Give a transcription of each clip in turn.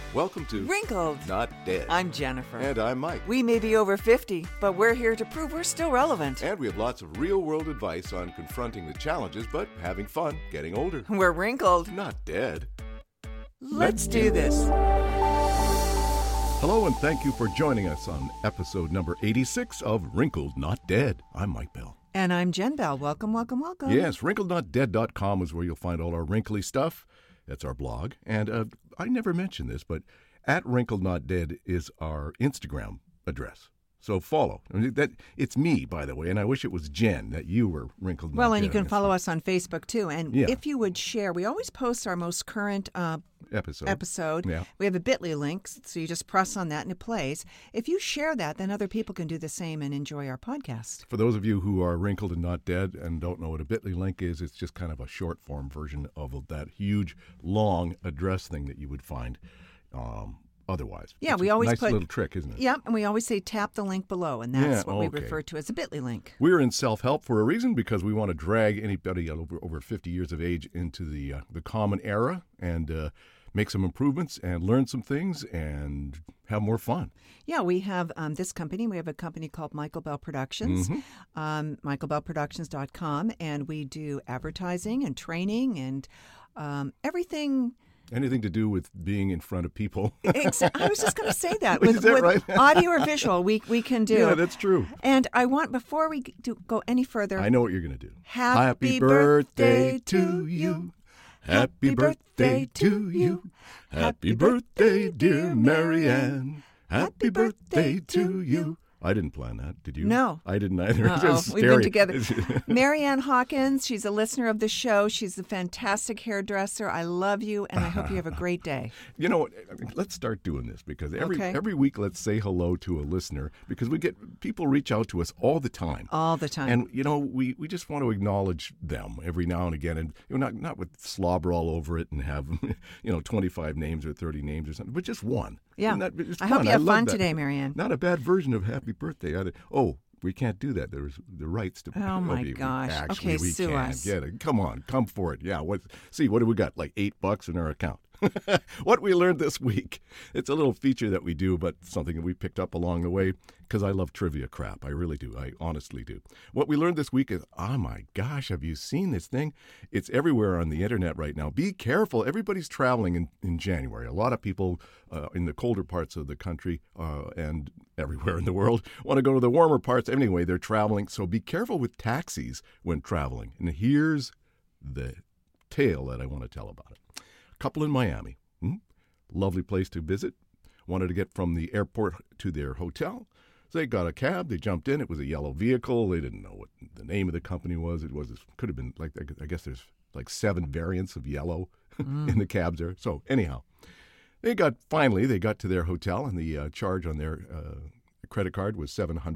Welcome to Wrinkled. Not Dead. I'm Jennifer. And I'm Mike. We may be over 50, but we're here to prove we're still relevant. And we have lots of real-world advice on confronting the challenges, but having fun getting older. We're wrinkled. Not dead. Let's do this. Hello, and thank you for joining us on episode number 86 of Wrinkled Not Dead. I'm Mike Bell. And I'm Jen Bell. Welcome, welcome, welcome. Yes, wrinklednotdead.com is where you'll find all our wrinkly stuff. That's our blog. And I never mentioned this, but at Wrinkled Not Dead is our Instagram address. So follow. It's me, by the way, and I wish it was Jen that you were Wrinkled Not Dead. Well, and you can follow us on Facebook, too. And Yeah. if you would share, we always post our most current episode. Yeah. We have a bit.ly link, so you just press on that and it plays. If you share that, then other people can do the same and enjoy our podcast. For those of you who are wrinkled and not dead and don't know what a bit.ly link is, it's just kind of a short form version of that huge, long address thing that you would find otherwise. Yeah, It's we a always nice put little trick, isn't it? Yep, and we always say tap the link below, and that's Yeah, what we okay. refer to as a bit.ly link. We're in self-help for a reason, because we want to drag anybody over 50 years of age into the common era and make some improvements and learn some things and have more fun. Yeah, we have this company. We have a company called Michael Bell Productions, michaelbellproductions.com, and we do advertising and training and everything. Anything to do with being in front of people. I was just going to say that. Is that right? Audio or visual, we can do. Yeah, that's true. And I want, before we go any further, I know what you're going to do. Happy birthday to you. Happy birthday to you. Happy birthday, dear Marianne. Happy birthday to you. I didn't plan that. Did you? No. I didn't either. We've been together. Marianne Hawkins, she's a listener of the show. She's a fantastic hairdresser. I love you, and I hope you have a great day. You know what? Let's start doing this, because every week let's say hello to a listener, because we get people reach out to us all the time. All the time. And, we just want to acknowledge them every now and again, and not with slobber all over it and have 25 names or 30 names or something, but just one. Yeah. It's I hope fun. you have love fun that. today, Marianne. Not a bad version of happy birthday. We can't do that. There's the rights to. Oh my gosh. Actually, Okay, we sue can't us. get it. Come on, come for it. Yeah. What do we got? Like $8 in our account. What we learned this week. It's a little feature that we do, but something that we picked up along the way, because I love trivia crap. I really do. I honestly do. What we learned this week is, oh my gosh, have you seen this thing? It's everywhere on the internet right now. Be careful. Everybody's traveling in January. A lot of people in the colder parts of the country and everywhere in the world want to go to the warmer parts. Anyway, they're traveling. So be careful with taxis when traveling. And here's the tale that I want to tell about it. Couple in Miami. Lovely place to visit. Wanted to get from the airport to their hotel. So they got a cab. They jumped in. It was a yellow vehicle. They didn't know what the name of the company was. It could have been like, I guess there's like 7 variants of yellow in the cabs there. So anyhow, they got to their hotel, and the charge on their credit card was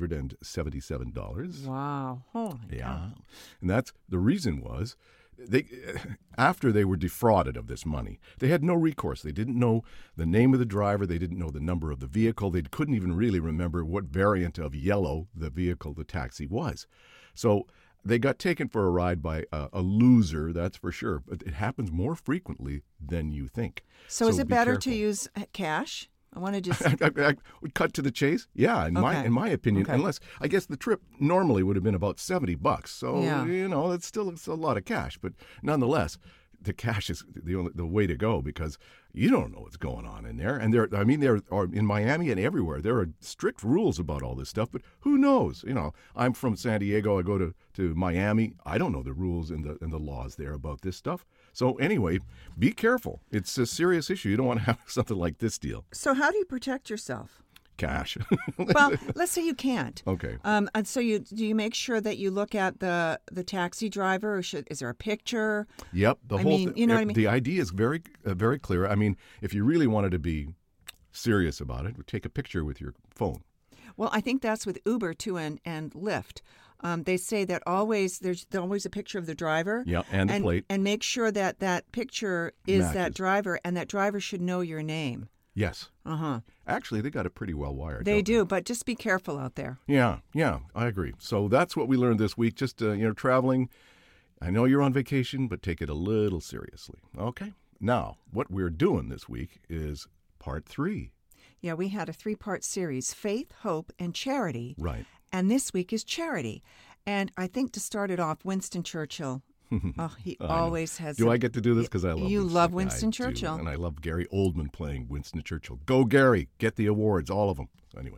$777. Wow. Holy cow. And that's the reason was, after they were defrauded of this money, they had no recourse. They didn't know the name of the driver. They didn't know the number of the vehicle. They couldn't even really remember what variant of yellow the taxi was. So they got taken for a ride by a loser, that's for sure. But it happens more frequently than you think. So is it be better careful. to use cash? I want to just... I would cut to the chase. Yeah, in my opinion, unless I guess the trip normally would have been about $70. So it's a lot of cash, but nonetheless, the cash is the way to go, because you don't know what's going on in there. And there are in Miami and everywhere. There are strict rules about all this stuff, but who knows? I'm from San Diego. I go to Miami. I don't know the rules and the laws there about this stuff. So anyway, be careful. It's a serious issue. You don't want to have something like this deal. So how do you protect yourself? Cash. Well, let's say you can't. Okay. And so do you make sure that you look at the taxi driver, or is there a picture? Yep. You know what I mean? The idea is very, very clear. I mean, if you really wanted to be serious about it, take a picture with your phone. Well, I think that's with Uber too, and Lyft. They say that there's always a picture of the driver. Yeah, and the plate. And make sure that picture is matches that driver, and that driver should know your name. Yes. Uh-huh. Actually, they got it pretty well wired. They do, but just be careful out there. Yeah, I agree. So that's what we learned this week. Just, traveling. I know you're on vacation, but take it a little seriously. Okay? Now, what we're doing this week is part 3. Yeah, we had a 3-part series, Faith, Hope, and Charity. Right. And this week is Charity. And I think to start it off, Winston Churchill. Oh, he always has. Do I get to do this? Because I love you this love guy. Winston I do. Churchill. And I love Gary Oldman playing Winston Churchill. Go, Gary. Get the awards, all of them. Anyway.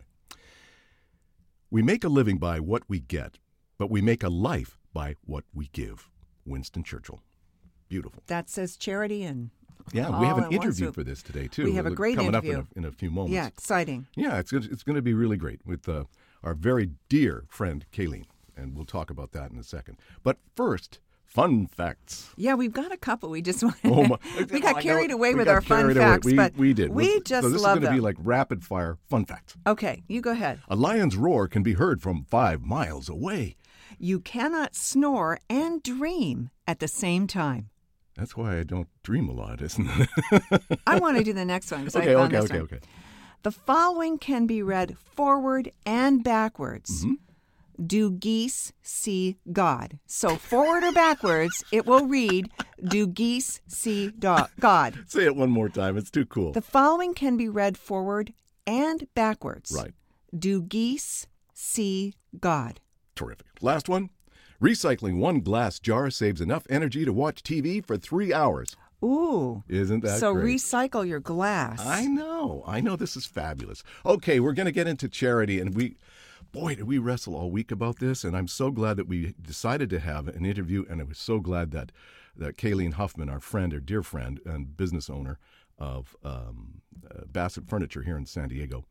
We make a living by what we get, but we make a life by what we give. Winston Churchill. Beautiful. That says charity and yeah, we have all an in one interview swoop. for this today, too. We have a great coming interview. up in a few moments. Yeah, exciting. Yeah, it's going to be really great with our very dear friend, Kayleen. And we'll talk about that in a second. But first, fun facts. Yeah, we've got a couple. We just want Oh my, we got carried away we with got our fun carried away. facts, but we did. We just so this love is going to be them. like rapid fire fun facts. Okay, you go ahead. A lion's roar can be heard from 5 miles away. You cannot snore and dream at the same time. That's why I don't dream a lot, isn't it? I want to do the next one because Okay, I found okay, this okay, one. okay. The following can be read forward and backwards. Do geese see God? So forward or backwards, it will read, do geese see God? Say it one more time. It's too cool. The following can be read forward and backwards. Right. Do geese see God? Terrific. Last one. Recycling 1 glass jar saves enough energy to watch TV for 3 hours. Ooh. Isn't that so great? recycle your glass. I know. This is fabulous. Okay, we're going to get into charity, and boy, did we wrestle all week about this, and I'm so glad that we decided to have an interview, and I was so glad that Kayleen Huffman, our dear friend and business owner of Bassett Furniture here in San Diego,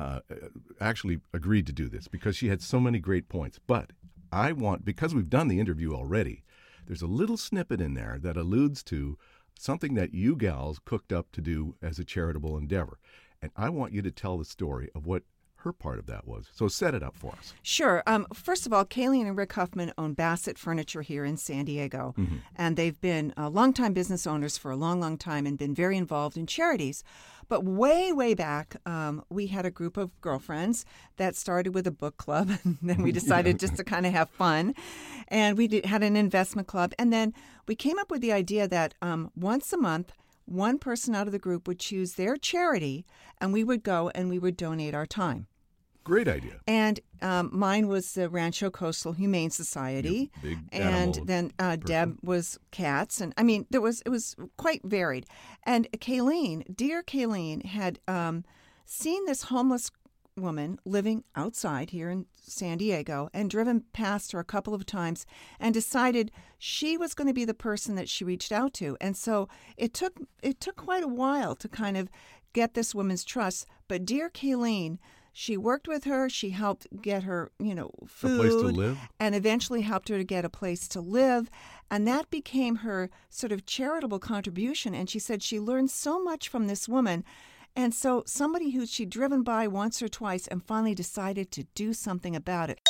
actually agreed to do this because she had so many great points. But because we've done the interview already, there's a little snippet in there that alludes to something that you gals cooked up to do as a charitable endeavor. And I want you to tell the story of what her part of that was. So set it up for us. Sure. First of all, Kayleen and Rick Huffman own Bassett Furniture here in San Diego. And they've been longtime business owners for a long, long time and been very involved in charities. But way, way back, we had a group of girlfriends that started with a book club. And then we decided just to kind of have fun. And we had an investment club. And then we came up with the idea that once a month, one person out of the group would choose their charity, and we would go and we would donate our time. Great idea. And mine was the Rancho Coastal Humane Society, Big and animal then Deb was cats, and I mean it was quite varied. And dear Kayleen, had seen this homeless woman living outside here in San Diego and driven past her a couple of times and decided she was going to be the person that she reached out to. And so it took quite a while to kind of get this woman's trust. But dear Kayleen, she worked with her. She helped get her, food. A place to live. And eventually helped her to get a place to live. And that became her sort of charitable contribution. And she said she learned so much from this woman. And so somebody who she'd driven by once or twice and finally decided to do something about it.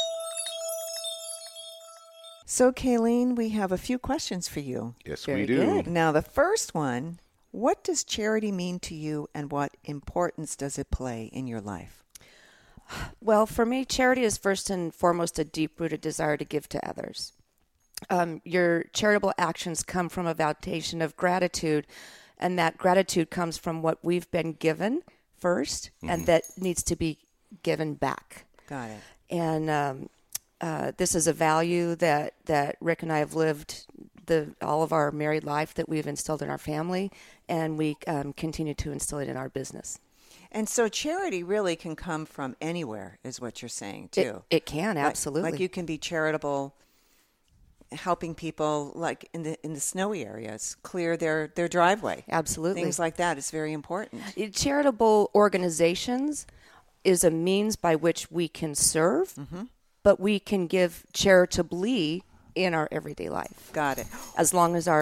So, Kayleen, we have a few questions for you. Yes, Very we do. good. Now, the first one, what does charity mean to you and what importance does it play in your life? Well, for me, charity is first and foremost a deep-rooted desire to give to others. Your charitable actions come from a foundation of gratitude, and that gratitude comes from what we've been given first, and that needs to be given back. Got it. And this is a value that Rick and I have lived all of our married life, that we've instilled in our family, and we continue to instill it in our business. And so charity really can come from anywhere, is what you're saying, too. It can, absolutely. Like you can be charitable, helping people, like in the snowy areas, clear their driveway. Absolutely. Things like that is very important. Charitable organizations is a means by which we can serve, but we can give charitably in our everyday life. Got it. As long as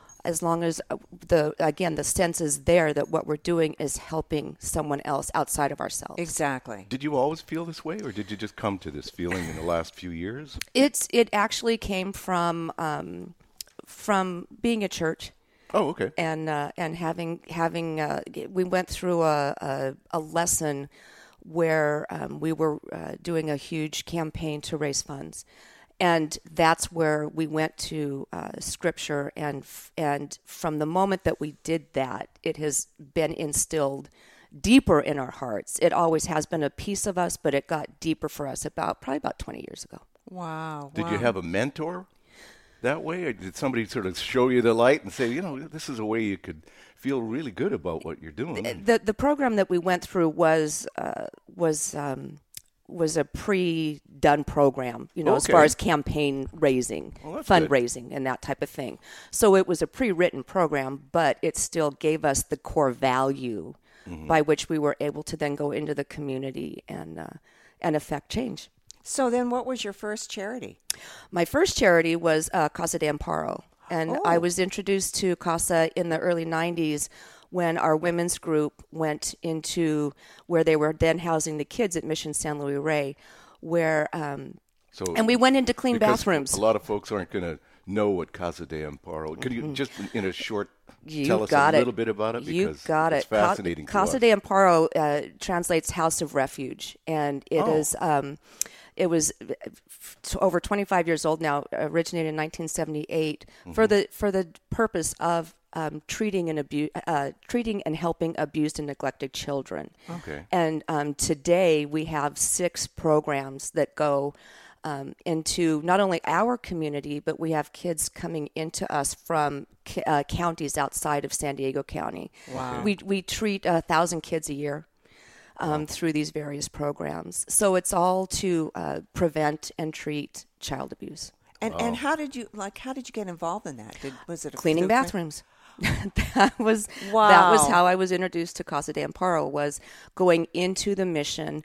the sense is there that what we're doing is helping someone else outside of ourselves. Exactly. Did you always feel this way, or did you just come to this feeling in the last few years? It actually came from being at church. Oh, okay. And having we went through a lesson where we were doing a huge campaign to raise funds. And that's where we went to Scripture, and from the moment that we did that, it has been instilled deeper in our hearts. It always has been a piece of us, but it got deeper for us probably about 20 years ago. Wow. Did you have a mentor that way, or did somebody sort of show you the light and say, this is a way you could feel really good about what you're doing? The program that we went through was a pre-done program, as far as campaign raising, fundraising, and that type of thing. So it was a pre-written program, but it still gave us the core value by which we were able to then go into the community and affect change. So then what was your first charity? My first charity was Casa de Amparo. And I was introduced to Casa in the early 90s when our women's group went into where they were then housing the kids at Mission San Luis Rey, and we went into clean bathrooms. A lot of folks aren't going to know what Casa de Amparo. Could you just in a short tell us a little bit about it? Because you got it. It's fascinating. Casa de Amparo translates House of Refuge, and it is. It was over 25 years old now, originated in 1978, for the purpose of treating and helping abused and neglected children. Okay. And today we have 6 programs that go into not only our community, but we have kids coming into us from counties outside of San Diego County. Wow. We treat 1,000 kids a year. Through these various programs. So it's all to prevent and treat child abuse. And how did you get involved in that? Was it cleaning bathrooms? That was how I was introduced to Casa de Amparo, was going into the mission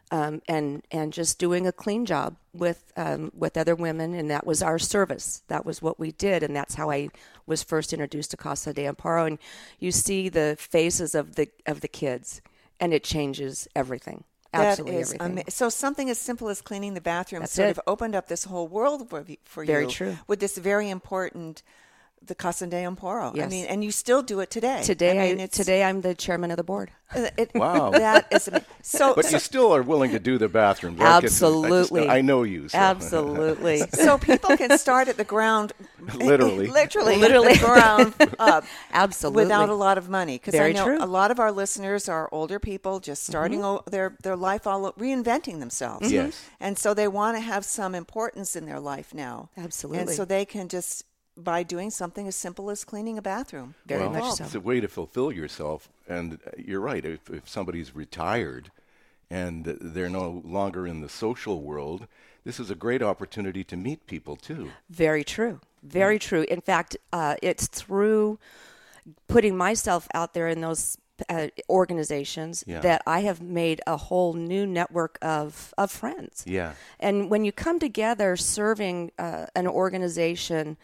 and just doing a clean job with other women, and that was our service. That was what we did, and that's how I was first introduced to Casa de Amparo. And you see the faces of the kids. And it changes everything. Absolutely everything. So something as simple as cleaning the bathroom That's sort it. of opened up this whole world for you. Very true. With this very important, the Casa de Amparo. Yes. And you still do it today. Today I'm the chairman of the board. Wow. That is amazing. But you still are willing to do the bathrooms. Absolutely. I know you. So. Absolutely. So people can start at the ground. Literally. Literally. The ground up. Absolutely. Without a lot of money. Because I know true. a lot of our listeners are older people just starting their life, reinventing themselves. Yes. And so they want to have some importance in their life now. Absolutely. And so they can just, by doing something as simple as cleaning a bathroom. Very much so. It's a way to fulfill yourself. And you're right. If somebody's retired and they're no longer in the social world, this is a great opportunity to meet people, too. Very true. Very true. In fact, it's through putting myself out there in those organizations that I have made a whole new network of friends. Yeah. And when you come together serving an organization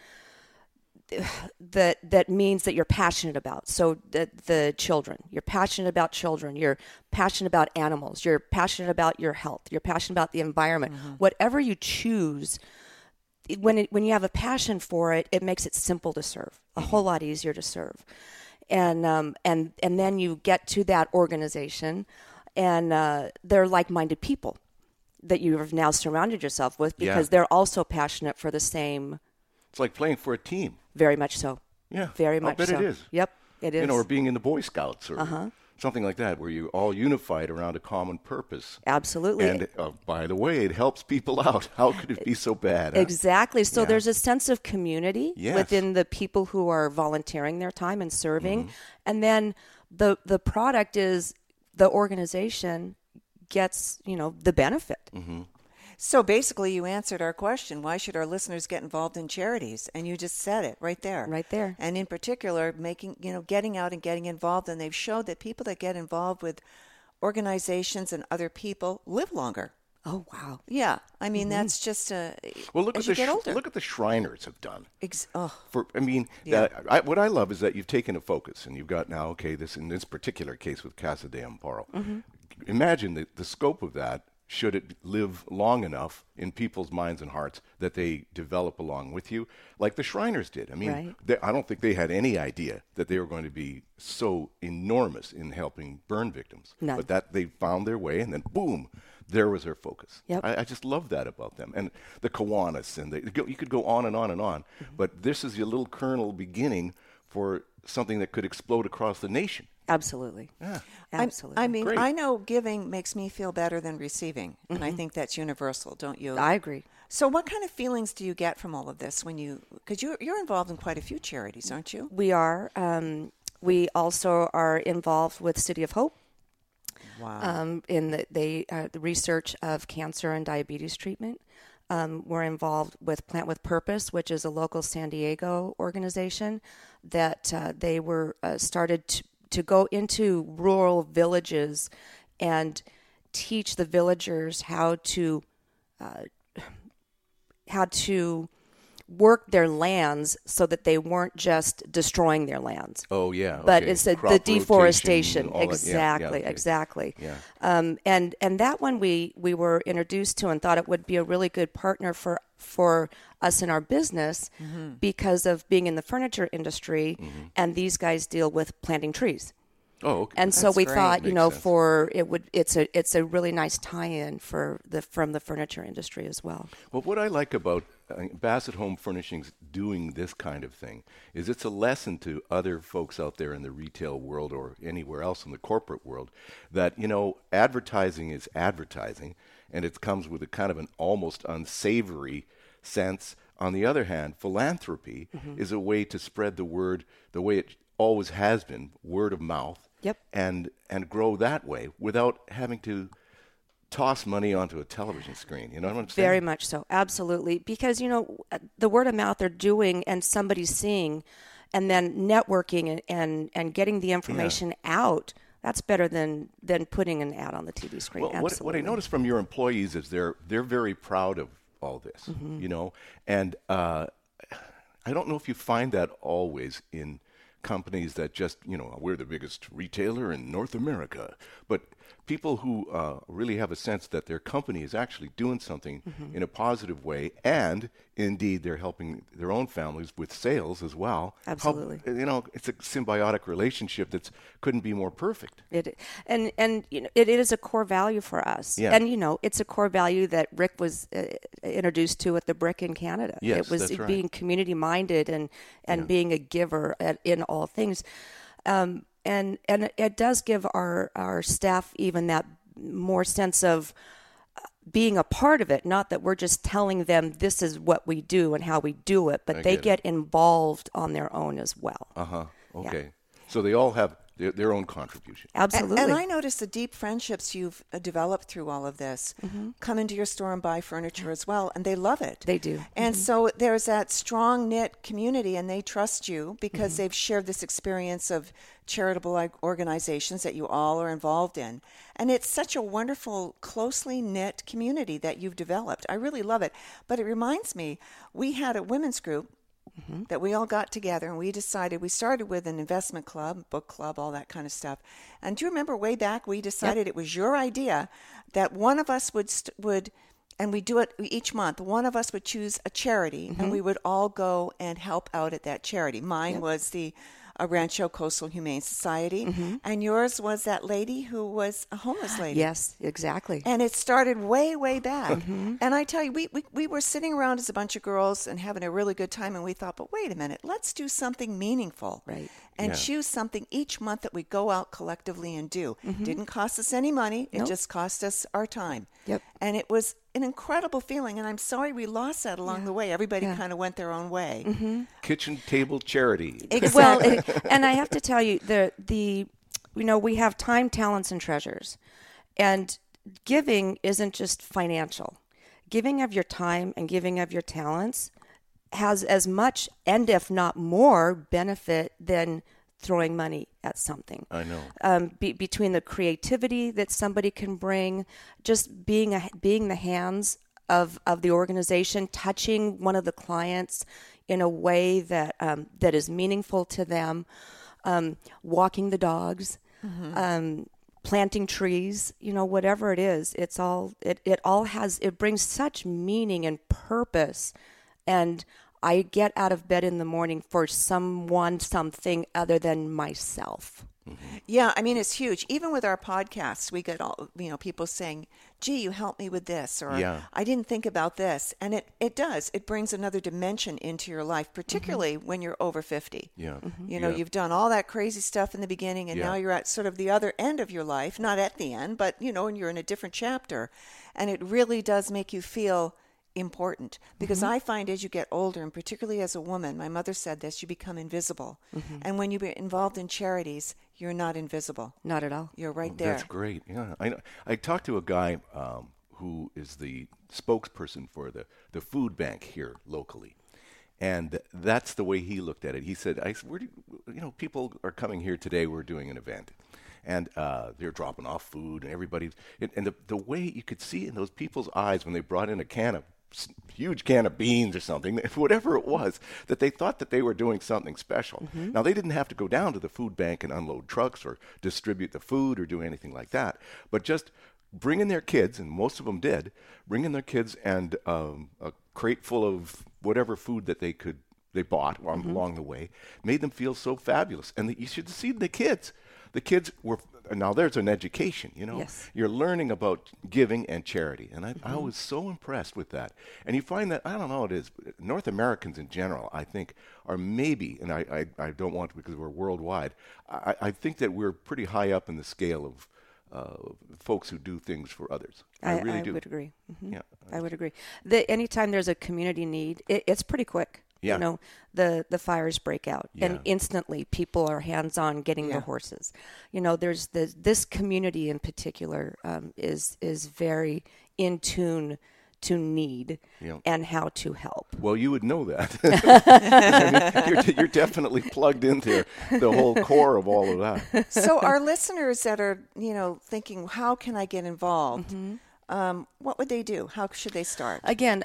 that means that you're passionate about. So the children, you're passionate about children, you're passionate about animals, you're passionate about your health, you're passionate about the environment. Whatever you choose, when you have a passion for it, it makes it simple to serve, a whole lot easier to serve. And then you get to that organization, and they're like-minded people that you have now surrounded yourself with, because they're also passionate for the same. It's like playing for a team. Very much so. Yeah. Very much so. I bet it is. Yep, it is. Or being in the Boy Scouts or something like that, where you're all unified around a common purpose. Absolutely. And by the way, it helps people out. How could it be so bad? Huh? Exactly. So there's a sense of community within the people who are volunteering their time and serving. And then the product is the organization gets, the benefit. So basically, you answered our question: why should our listeners get involved in charities? And you just said it right there. Right there. And in particular, getting out and getting involved. And they've showed that people that get involved with organizations and other people live longer. Oh wow! Yeah, I mean that's just look as at you get older. Look at the Shriners have done. Yeah. What I love is that you've taken a focus and you've got now this in this particular case with Casa de Amparo. Imagine the scope of that. Should it live long enough in people's minds and hearts that they develop along with you, like the Shriners did? I mean, I don't think they had any idea that they were going to be so enormous in helping burn victims. None. But that they found their way, and then boom, there was their focus. Yep. I just love that about them. And the Kiwanis, and you could go on and on and on. But this is your little kernel beginning for something that could explode across the nation. Absolutely. Yeah. Absolutely. I mean, Great. I know giving makes me feel better than receiving, and I think that's universal, don't you? I agree. So what kind of feelings do you get from all of this when because you're involved in quite a few charities, aren't you? We are. We also are involved with City of Hope. Wow. In the research of cancer and diabetes treatment. We're involved with Plant with Purpose, which is a local San Diego organization that they were started to go into rural villages and teach the villagers how to work their lands so that they weren't just destroying their lands. Oh, yeah. But okay. it's the Crop deforestation. rotation, all that. Yeah, Exactly, okay. exactly. Yeah. And that one we were introduced to and thought it would be a really good partner for us in our business because of being in the furniture industry, and these guys deal with planting trees. Oh, okay. And so That's we great. thought, Makes sense. it's a really nice tie-in from the furniture industry as well. Well, what I like about Bassett Home Furnishings doing this kind of thing is it's a lesson to other folks out there in the retail world or anywhere else in the corporate world that, advertising is advertising, and it comes with a kind of an almost unsavory sense. On the other hand, philanthropy is a way to spread the word the way it always has been, word of mouth, Yep. and grow that way without having to toss money onto a television screen. You know what I'm saying? Very much so. Absolutely. Because, the word of mouth they're doing and somebody's seeing and then networking and getting the information out, that's better than putting an ad on the TV screen. Well, Absolutely. what I notice from your employees is they're very proud of all this, and I don't know if you find that always in companies that just, we're the biggest retailer in North America, but people who really have a sense that their company is actually doing something in a positive way, and indeed they're helping their own families with sales as well. Absolutely. It's a symbiotic relationship that couldn't be more perfect. It is a core value for us. Yeah. And, it's a core value that Rick was introduced to at the Brick in Canada. Yes, it was that's right. being community-minded and being a giver in all things. And it does give our staff even that more sense of being a part of it, not that we're just telling them this is what we do and how we do it, but they get involved on their own as well. Okay. Yeah. So they all have their own contribution. Absolutely. And I noticed the deep friendships you've developed through all of this come into your store and buy furniture as well, and they love it. They do. And so there's that strong knit community, and they trust you because they've shared this experience of charitable organizations that you all are involved in. And it's such a wonderful, closely knit community that you've developed. I really love it. But it reminds me, we had a women's group that we all got together, and we started with an investment club, book club, all that kind of stuff. And do you remember way back we decided it was your idea that one of us would and we do it each month, one of us would choose a charity, and we would all go and help out at that charity. Mine was the Rancho Coastal Humane Society, and yours was that lady who was a homeless lady. Yes, exactly. And it started way, way back. And I tell you, we were sitting around as a bunch of girls and having a really good time, and we thought, but wait a minute, let's do something meaningful. Right. And choose something each month that we go out collectively and do. Didn't cost us any money. It just cost us our time. Yep. And it was an incredible feeling, and I'm sorry we lost that along the way. Everybody kind of went their own way. Kitchen table charity. Exactly. And I have to tell you, we have time, talents, and treasures. And giving isn't just financial. Giving of your time and giving of your talents has as much, and if not more, benefit than throwing money at something. I know. Between the creativity that somebody can bring, just being the hands of the organization, touching one of the clients in a way that that is meaningful to them, walking the dogs, planting trees, whatever it is, it brings such meaning and purpose. And I get out of bed in the morning for something other than myself. Yeah, I mean, it's huge. Even with our podcasts, we get all, people saying, gee, you helped me with this, or Yeah. I didn't think about this. And it does. It brings another dimension into your life, particularly when you're over 50. Yeah. You've done all that crazy stuff in the beginning, and Yeah. now you're at sort of the other end of your life, not at the end, but, and you're in a different chapter. And it really does make you feel important, because I find as you get older, and particularly as a woman, my mother said this, you become invisible. And when you get involved in charities, you're not invisible. Not at all. You're right there. That's great. Yeah, I talked to a guy who is the spokesperson for the food bank here locally, and that's the way he looked at it. He said, "Where do people are coming here today? We're doing an event." And they're dropping off food, and everybody's and the way you could see in those people's eyes when they brought in a huge can of beans or something, whatever it was, that they thought that they were doing something special. Now, they didn't have to go down to the food bank and unload trucks or distribute the food or do anything like that, but just bringing their kids, and most of them did, bringing their kids and a crate full of whatever food that they bought along the way, made them feel so fabulous. And you should see the kids. The kids were, now there's an education, Yes. You're learning about giving and charity. And I was so impressed with that. And you find that, I don't know, it is, North Americans in general, I think, are maybe, and I don't want to because we're worldwide, I think that we're pretty high up in the scale of folks who do things for others. I really do. I would agree. Yeah. I would agree. Anytime there's a community need, it's pretty quick. Yeah. The fires break out, Yeah. and instantly people are hands-on getting the horses. There's this community in particular is very in tune to need and how to help. Well, you would know that. I mean, you're definitely plugged into the whole core of all of that. So our listeners that are, thinking, how can I get involved? What would they do? How should they start? Again,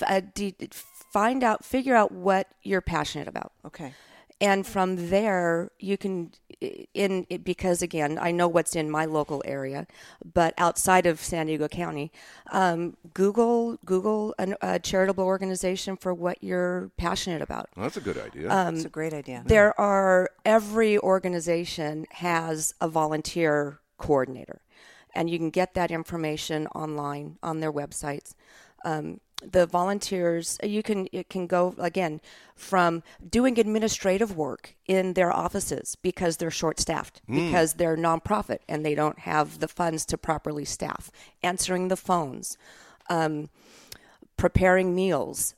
figure out what you're passionate about. Okay. And from there, you can, because again, I know what's in my local area, but outside of San Diego County, Google a charitable organization for what you're passionate about. Well, that's a good idea. That's a great idea. Every organization has a volunteer coordinator, and you can get that information online on their websites. The volunteers, it can go, again, from doing administrative work in their offices because they're short-staffed, because they're nonprofit and they don't have the funds to properly staff, answering the phones, preparing meals.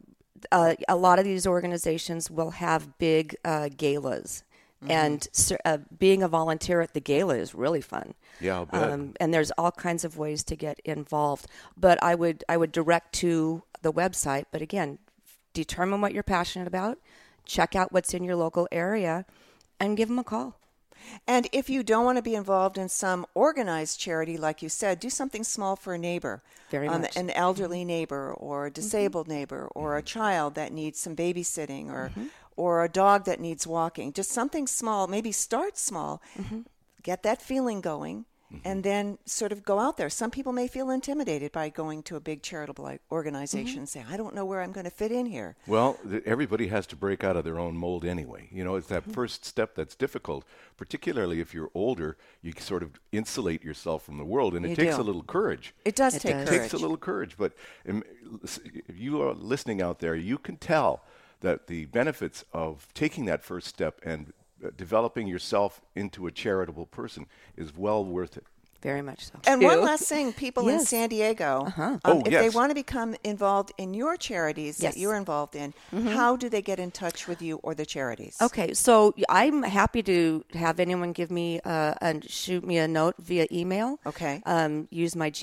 A lot of these organizations will have big galas. And being a volunteer at the gala is really fun. Yeah, I'll bet. And there's all kinds of ways to get involved. But I would direct to the website. But again, determine what you're passionate about, check out what's in your local area, and give them a call. And if you don't want to be involved in some organized charity, like you said, do something small for a neighbor. Very much. An elderly neighbor, or a disabled neighbor, or a child that needs some babysitting, or a dog that needs walking. Just something small. Maybe start small. Get that feeling going, and then sort of go out there. Some people may feel intimidated by going to a big charitable organization and say, I don't know where I'm going to fit in here. Well, everybody has to break out of their own mold anyway. It's that first step that's difficult, particularly if you're older. You sort of insulate yourself from the world, and it takes a little courage. It does It take does. courage. It takes a little courage, but if you are listening out there, you can tell that the benefits of taking that first step and developing yourself into a charitable person is well worth it. Very much so. And one last thing, people in Yes. San Diego, if they want to become involved in your charities that Yes. you're involved in, how do they get in touch with you or the charities? Okay, so I'm happy to have anyone give me and shoot me a note via email. Okay. Use my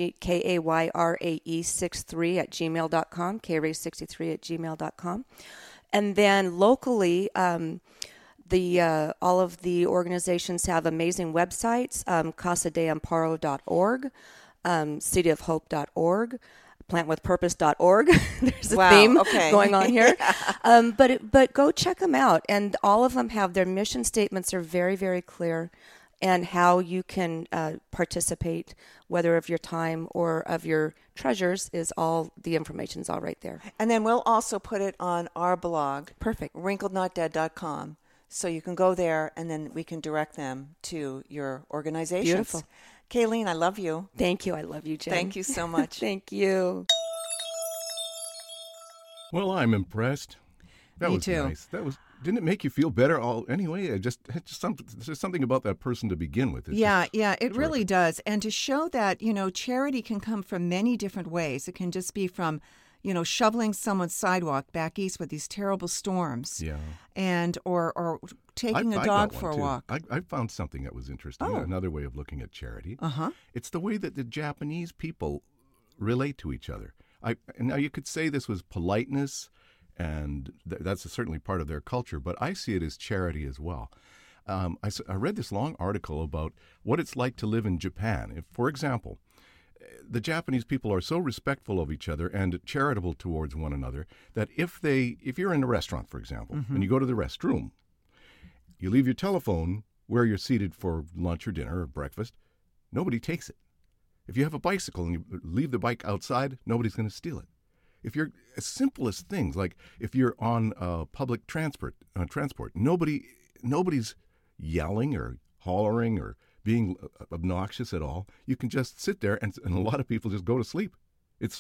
KAYRAE63 at gmail.com, KRAE63 @gmail.com. And then locally, all of the organizations have amazing websites, casadeamparo.org, cityofhope.org, plantwithpurpose.org. There's a theme going on here. But go check them out. And all of them have their mission statements are very, very clear, and how you can participate, whether of your time or of your treasures, is all the information's all right there. And then we'll also put it on our blog, Perfect. wrinklednotdead.com. So you can go there, and then we can direct them to your organizations. Beautiful. Kayleen, I love you. Thank you. I love you, Jen. Thank you so much. Thank you. Well, I'm impressed. That Me was too. nice. Didn't it make you feel better? Anyway, there's something about that person to begin with. It really does. And to show that, charity can come from many different ways. It can just be from, shoveling someone's sidewalk back east with these terrible storms. Yeah. And or taking a I dog got one, for a too. walk. I found something that was interesting. Oh. Another way of looking at charity. Uh-huh. It's the way that the Japanese people relate to each other. Now you could say this was politeness, and that's certainly part of their culture, but I see it as charity as well. I read this long article about what it's like to live in Japan. For example, the Japanese people are so respectful of each other and charitable towards one another that if you're in a restaurant, for example, and you go to the restroom, you leave your telephone where you're seated for lunch or dinner or breakfast, nobody takes it. If you have a bicycle and you leave the bike outside, nobody's going to steal it. If you're as simple as things like if you're on public transport, nobody's yelling or hollering or being obnoxious at all. You can just sit there, and a lot of people just go to sleep. It's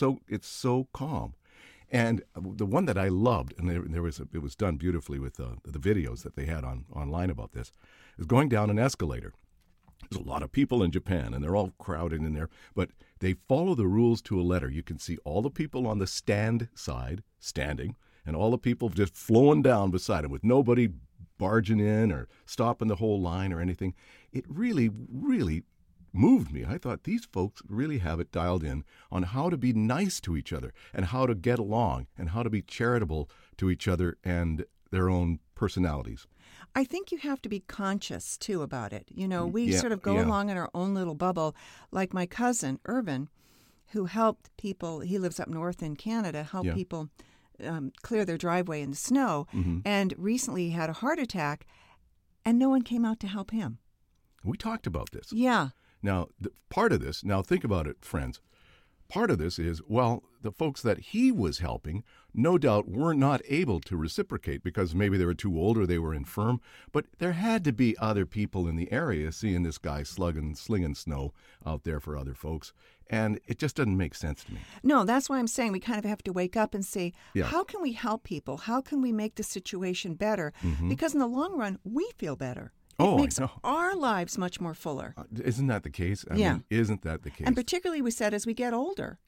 so calm. And the one that I loved, and it was done beautifully with the videos that they had online about this, is going down an escalator. There's a lot of people in Japan, and they're all crowded in there, but they follow the rules to a letter. You can see all the people on the stand side standing, and all the people just flowing down beside them with nobody barging in or stopping the whole line or anything. It really, really moved me. I thought these folks really have it dialed in on how to be nice to each other and how to get along and how to be charitable to each other and their own personalities. I think you have to be conscious, too, about it. We sort of go along in our own little bubble. Like my cousin, Irvin, who helped people, he lives up north in Canada, help people clear their driveway in the snow. Mm-hmm. And recently he had a heart attack, and no one came out to help him. We talked about this. Yeah. Now, part of this, now think about it, friends. Part of this is, the folks that he was helping no doubt were not able to reciprocate because maybe they were too old or they were infirm. But there had to be other people in the area seeing this guy slinging snow out there for other folks. And it just doesn't make sense to me. No, that's why I'm saying we kind of have to wake up and say, how can we help people? How can we make the situation better? Mm-hmm. Because in the long run, we feel better. It makes our lives much more fuller. Isn't that the case? I mean, isn't that the case? And particularly, we said, as we get older,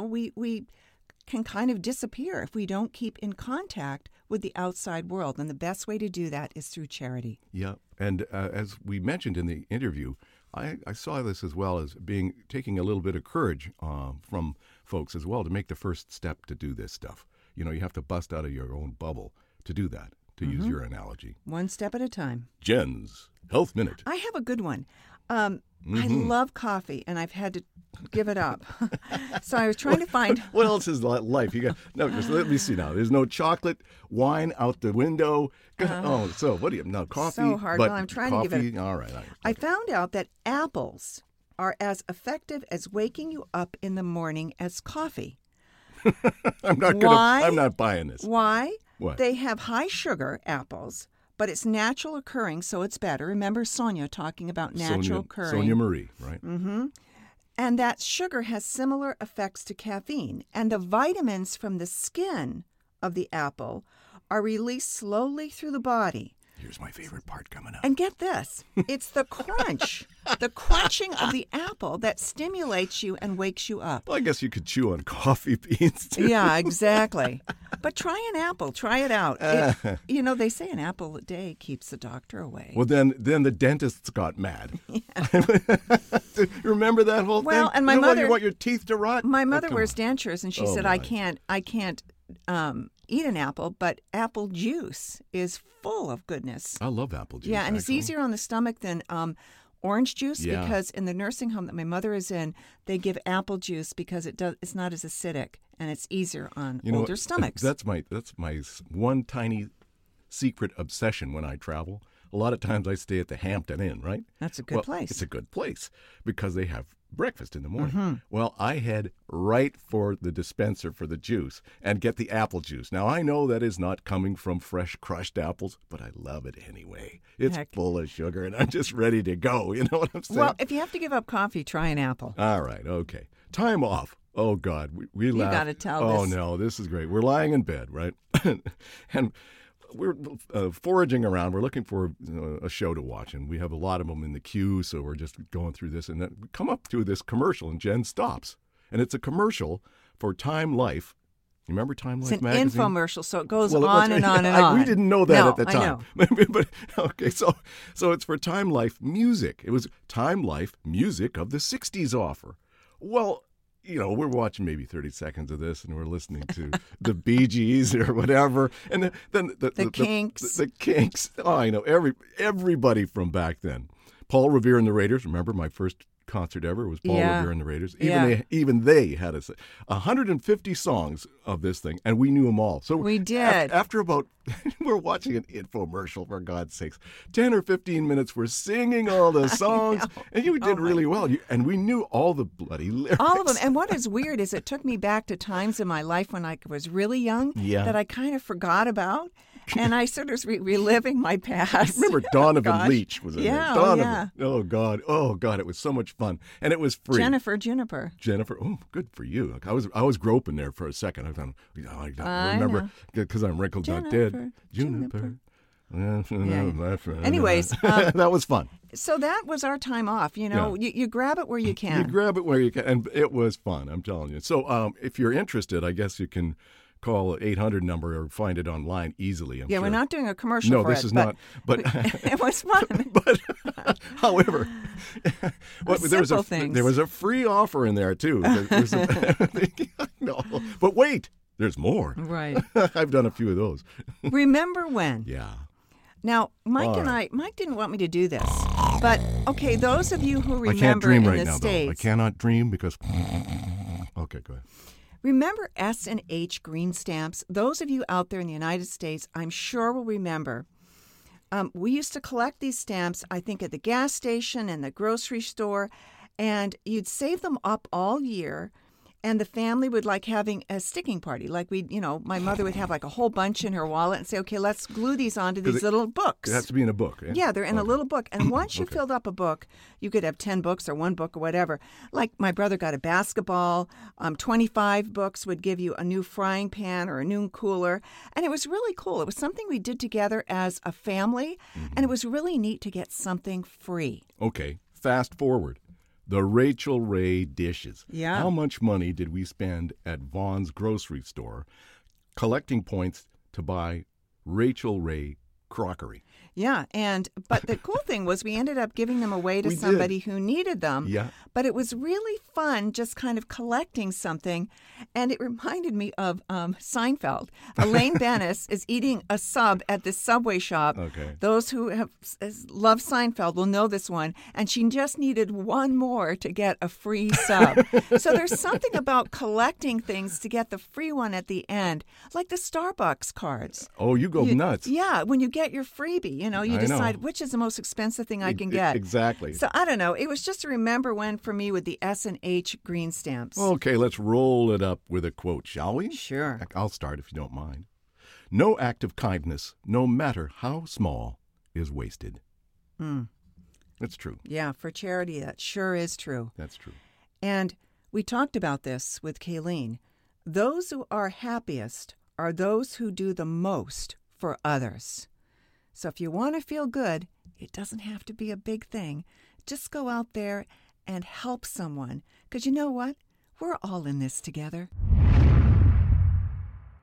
we can kind of disappear if we don't keep in contact with the outside world. And the best way to do that is through charity. Yeah. And as we mentioned in the interview, I saw this as well as taking a little bit of courage from folks as well to make the first step to do this stuff. You have to bust out of your own bubble to do that. To use your analogy. One step at a time. Jen's Health Minute. I have a good one. I love coffee, and I've had to give it up. So I was trying to find... What else is life? Just let me see now. There's no chocolate, wine out the window. So what do you... No, coffee. So hard. Well, I'm trying to give it... All right. I found out that apples are as effective as waking you up in the morning as coffee. I'm not buying this. Why? What? They have high sugar apples, but it's natural occurring, so it's better. Remember Sonia talking about natural occurring. Sonia Marie, right? Mm-hmm. And that sugar has similar effects to caffeine. And the vitamins from the skin of the apple are released slowly through the body. Here's my favorite part coming up. And get this. It's the crunch, the crunching of the apple that stimulates you and wakes you up. Well, I guess you could chew on coffee beans, too. Yeah, exactly. But try an apple. Try it out. They say an apple a day keeps the doctor away. Well, then the dentists got mad. Yeah. Remember that whole thing? Well, and my mother... You want your teeth to rot? My mother wears dentures, and she said, my. I can't eat an apple, but apple juice is full of goodness. I love apple juice. Yeah, and it's easier on the stomach than orange juice because in the nursing home that my mother is in, they give apple juice because it's not as acidic and it's easier on older stomachs. That's my one tiny secret obsession when I travel. a lot of times I stay at the Hampton Inn, right? That's a good place. It's a good place because they have breakfast in the morning. Well, I head right for the dispenser for the juice and get the apple juice. Now, I know that is not coming from fresh crushed apples, but I love it anyway. It's full of sugar, and I'm just ready to go. You know what I'm saying? Well, if you have to give up coffee, try an apple. All right, okay. Time off. Oh, God, we laugh. You got to tell Oh, this. no, this is great. We're lying in bed, right? And we're foraging around. We're looking for a show to watch, and we have a lot of them in the queue, so we're just going through this. And then we come up to this commercial, and Jen stops. And it's a commercial for Time Life. You remember Time Life magazine? It's an infomercial, so it goes Well, on and on and on. We didn't know that at the time. I know. But, okay, so it's for Time Life music. It was Time Life music of the 60s offer. Well, you know, we're watching maybe 30 seconds of this, and we're listening to the Bee Gees or whatever, and then the Kinks. The Kinks. Oh, I know everybody from back then. Paul Revere and the Raiders. Remember, my first concert ever was Paul Revere and the Raiders. Even they had 150 songs of this thing, and we knew them all. So we did. After about, we're watching an infomercial, for God's sakes, 10 or 15 minutes, we're singing all the songs, and you did really well. And we knew all the bloody lyrics. All of them. And what is weird is it took me back to times in my life when I was really young that I kind of forgot about. And I sort of reliving my past. Remember Donovan Leach was in there. Donovan. Oh, God. Oh, God. It was so much fun. And it was free. Jennifer Juniper. Oh, good for you. I was groping there for a second. I thought, I remember, because I'm wrinkled, not dead. Juniper. Anyways. That was fun. So that was our time off. You know, you grab it where you can. You grab it where you can. And it was fun, I'm telling you. So if you're interested, I guess you can call the 800 number or find it online easily. I'm sure. We're not doing a commercial for it. No, this is not. But it was fun. But however, there was a free offer in there too. No, but wait, there's more. Right. I've done a few of those. Remember when? Yeah. Now, Mike didn't want me to do this, but okay, those of you who remember I can't dream in right the now, States, though. I cannot dream because. Okay, go ahead. Remember S&H green stamps? Those of you out there in the United States, I'm sure will remember. We used to collect these stamps, I think, at the gas station and the grocery store, and you'd save them up all year. And the family would like having a sticking party. Like my mother would have like a whole bunch in her wallet and say, okay, let's glue these onto these little books. It has to be in a book. Yeah, they're in a little book. And once you filled up a book, you could have 10 books or one book or whatever. Like my brother got a basketball. 25 books would give you a new frying pan or a new cooler. And it was really cool. It was something we did together as a family. And it was really neat to get something free. Okay, fast forward. The Rachel Ray dishes. Yeah. How much money did we spend at Vaughn's grocery store collecting points to buy Rachel Ray crockery? Yeah, but the cool thing was we ended up giving them away to somebody who needed them. Yeah. But it was really fun just kind of collecting something. And it reminded me of Seinfeld. Elaine Bennis is eating a sub at this Subway shop. Okay. Those who have loved Seinfeld will know this one. And she just needed one more to get a free sub. So there's something about collecting things to get the free one at the end, like the Starbucks cards. Oh, you go nuts. Yeah, when you get your freebie, you decide which is the most expensive thing I can get. Exactly. So I don't know. It was just a remember when for me with the S&H green stamps. Okay, let's roll it up with a quote, shall we? Sure. I'll start if you don't mind. No act of kindness, no matter how small, is wasted. That's true. Yeah, for charity, that sure is true. That's true. And we talked about this with Kayleen. Those who are happiest are those who do the most for others. So if you want to feel good, it doesn't have to be a big thing. Just go out there and help someone. Because you know what? We're all in this together.